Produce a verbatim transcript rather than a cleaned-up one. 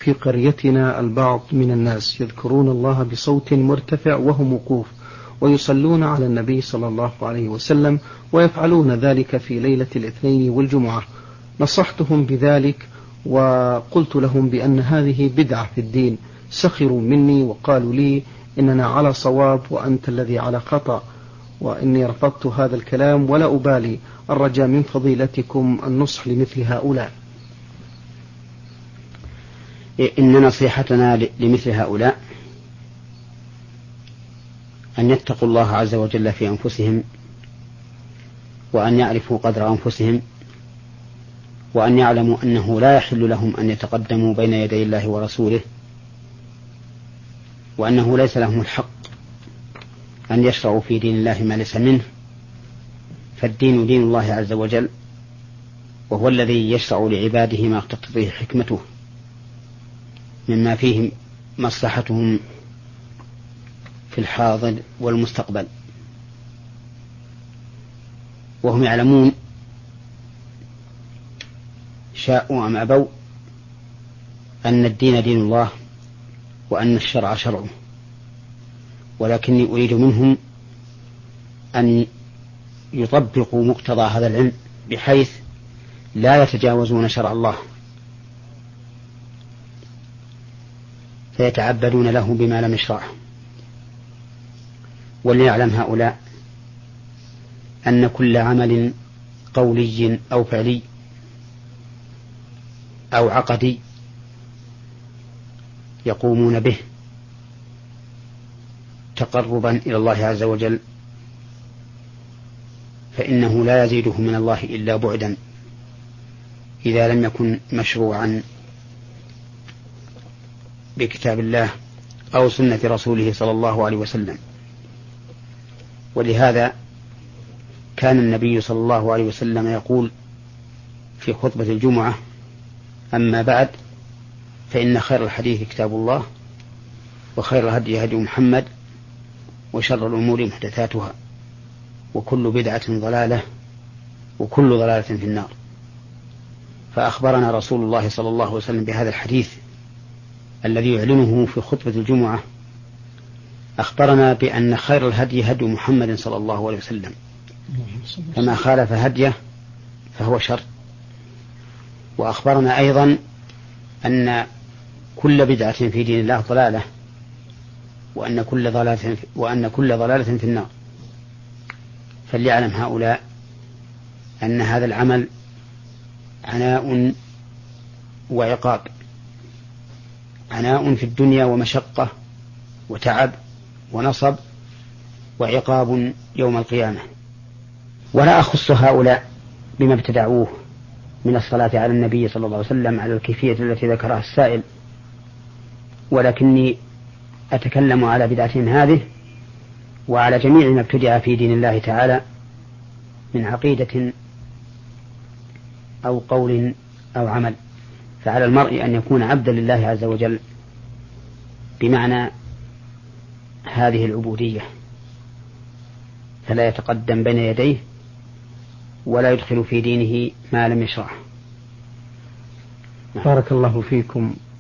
في قريتنا البعض من الناس يذكرون الله بصوت مرتفع وهم وقوف، ويصلون على النبي صلى الله عليه وسلم، ويفعلون ذلك في ليلة الاثنين والجمعة. نصحتهم بذلك وقلت لهم بأن هذه بدعة في الدين، سخروا مني وقالوا لي إننا على صواب وأنت الذي على خطأ، وإني رفضت هذا الكلام ولا أبالي. الرجاء من فضيلتكم النصح لمثل هؤلاء. إن نصيحتنا لمثل هؤلاء أن يتقوا الله عز وجل في أنفسهم، وأن يعرفوا قدر أنفسهم، وأن يعلموا أنه لا يحل لهم أن يتقدموا بين يدي الله ورسوله، وأنه ليس لهم الحق أن يشرعوا في دين الله ما ليس منه، فالدين دين الله عز وجل، وهو الذي يشرع لعباده ما تقتضيه حكمته مما فيه مصلحتهم في الحاضر والمستقبل. وهم يعلمون شاءوا أم أبوا أن الدين دين الله وأن الشرع شرعه، ولكني أريد منهم أن يطبقوا مقتضى هذا العلم بحيث لا يتجاوزون شرع الله فيتعبدون له بما لم يشرعه. وليعلم هؤلاء أن كل عمل قولي أو فعلي أو عقدي يقومون به تقربا إلى الله عز وجل فإنه لا يزيده من الله إلا بعدا إذا لم يكن مشروعا بكتاب الله أو سنة رسوله صلى الله عليه وسلم. ولهذا كان النبي صلى الله عليه وسلم يقول في خطبة الجمعة: أما بعد، فإن خير الحديث كتاب الله، وخير الهدي هدي محمد، وشر الأمور محدثاتها، وكل بدعة ضلالة، وكل ضلالة في النار. فأخبرنا رسول الله صلى الله عليه وسلم بهذا الحديث الذي يعلنه في خطبة الجمعة، أخبرنا بأن خير الهدي هدي محمد صلى الله عليه وسلم، فما خالف هديه فهو شر. وأخبرنا أيضا أن كل بدعة في دين الله ضلالة، وأن كل ضلالة وأن كل ضلالة في النار. فليعلم هؤلاء أن هذا العمل عناء وعقاب، عناء في الدنيا ومشقة وتعب ونصب، وعقاب يوم القيامة. ولا أخص هؤلاء بما ابتدعوه من الصلاة على النبي صلى الله عليه وسلم على الكيفية التي ذكرها السائل، ولكني أتكلم على بدعتهم هذه وعلى جميع ما ابتدع في دين الله تعالى من عقيدة أو قول أو عمل. فعلى المرء أن يكون عبدا لله عز وجل بمعنى هذه العبودية، فلا يتقدم بين يديه ولا يدخل في دينه ما لم يشرعه. بارك الله فيكم.